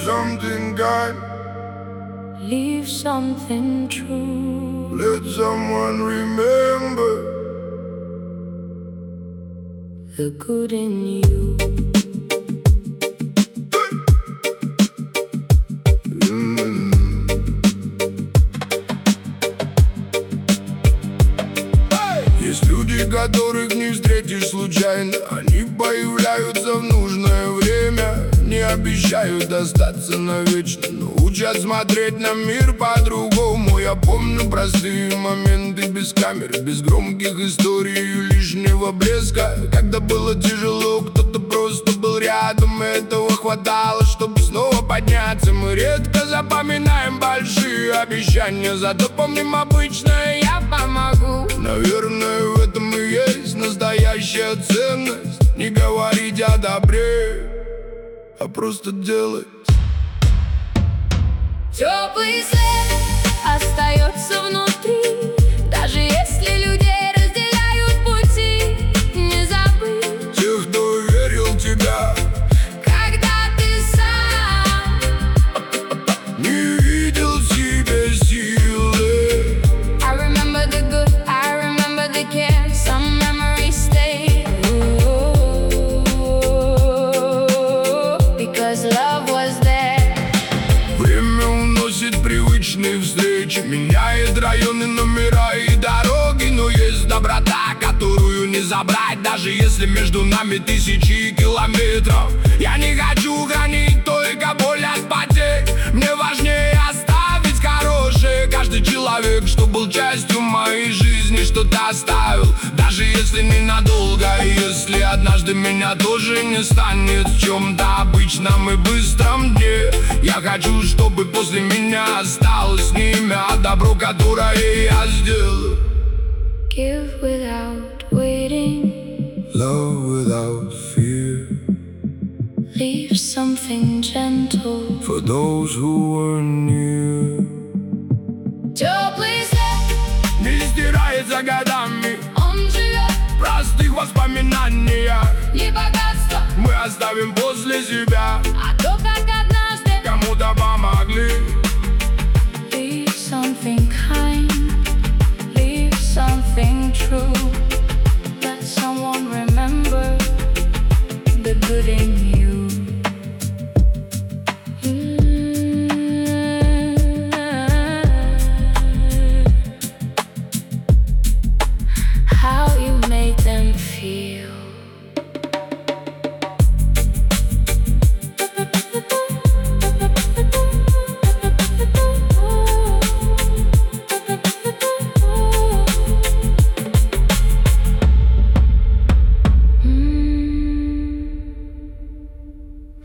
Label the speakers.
Speaker 1: something kind.
Speaker 2: Leave something true.
Speaker 1: Let someone remember
Speaker 2: the good in you.
Speaker 1: Есть люди, которых не встретишь случайно. Они появляются в нужное время, не обещают остаться навечно, но учат смотреть на мир по-другому. Я помню простые моменты без камер, без громких историй и лишнего блеска. Когда было тяжело, кто-то просто был рядом, и этого хватало, чтобы снова подняться. Мы редко запоминаем большие обещания, зато помним обычное «я помогу». Наверное, в этом и есть настоящая ценность. Не говорить о добре, а просто делать.
Speaker 2: Теплый свет остается внутри, даже если людей разделяют пути. Не забыть
Speaker 1: тех, кто верил в тебя,
Speaker 2: когда ты сам
Speaker 1: не видел в себе силы.
Speaker 2: I remember the good, I remember the care. Some memories stay. Because love was there.
Speaker 1: Время уносит привычные встречи, меняет районы, номера и дороги. Но есть доброта, которую не забрать, даже если между нами тысячи километров. Я не хочу хранить только боль от потерь, мне важнее оставить хорошее. Каждый человек, что был частью моей жизни, что-то оставил, даже если ненадолго. И если однажды меня тоже не станет в чем-то обычном и быстром дне, я хочу, чтобы после меня осталось не имя, а добро, которое я сделаю.
Speaker 2: Give without waiting,
Speaker 1: Love without fear,
Speaker 2: leave something gentle.
Speaker 1: for those who were near.
Speaker 2: Теплый свет,
Speaker 1: Не стирается годами
Speaker 2: он живет,
Speaker 1: в простых воспоминаниях.
Speaker 2: не богатство,
Speaker 1: Мы оставим после себя,
Speaker 2: а то, как однажды
Speaker 1: кому-то помогли.